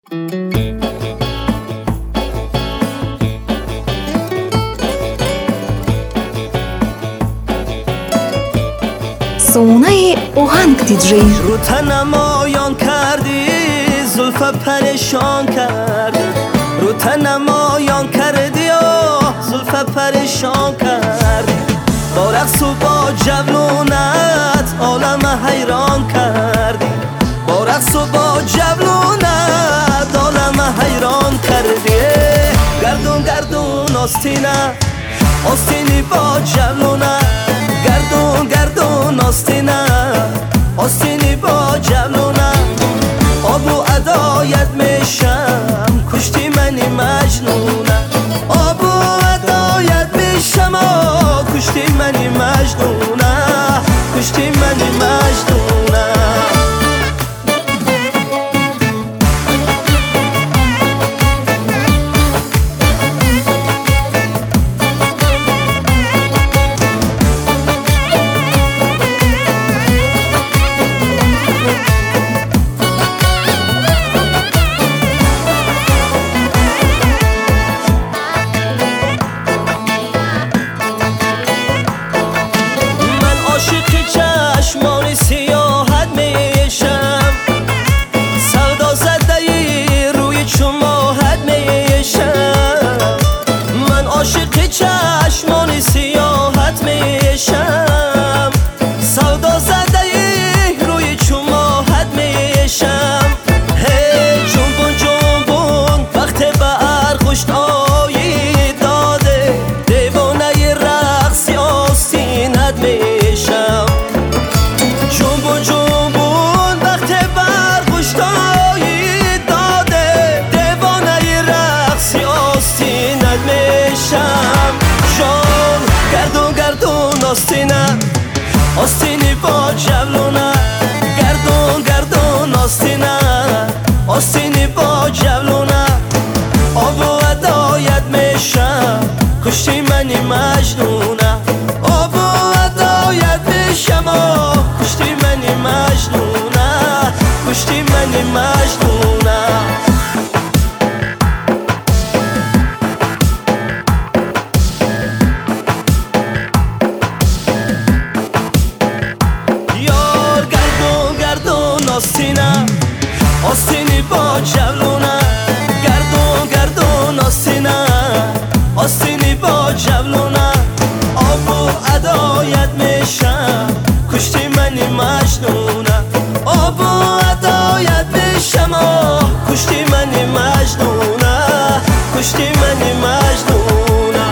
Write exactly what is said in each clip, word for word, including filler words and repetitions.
سونه اوهنگ دیجی رو تنم آیان کردی، زلف پریشان کردی. رو تنم آیان کردی و زلف پریشان کردی. با رقص و با جولونت عالم حیران کردی. با رقص و با جولونت عالم حیران کردی. گردون گردون آستینه، آستینی با جولونت. گردون گردون آستینه، آستینی با جولونت. آب و ادایت میشم، کشتی منی مجنونه. آب و ادایت میشم، کشتی منی مجنونه. کشتی منی مجنونه. چشمانی سیاحت میشم، سودا زده روی چماحت میشم. من عاشق چشمانی سیاحت میشم، سودا زده روی چماحت میشم. هی جنبون جنبون وقت برخوشت آیی داده، دیوانه رقص آستینت میشم. جنبون جنبون وقت برگشتایی داده، دیوانه رقصی آستینت میشم. جان گردون گردون آستینه، آستینی با جولونه. گردون گردون آستینه، آستینی با جولونه. آب و ادایت میشم، کشتی منی مجنونه. آب و ادایت میشم، کشتی منی مجنونه. کشتی منی مجنونه. یار گردون گردون آستینه، آستینی با جولونه. گردون گردون آستینه، آستینی با جولونه. آب و ادایت میشم، کشتی منی مجنونه. آب و ادایت میشم، کشتی منی مجنونه. کشتی منی مجنونه.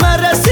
مرس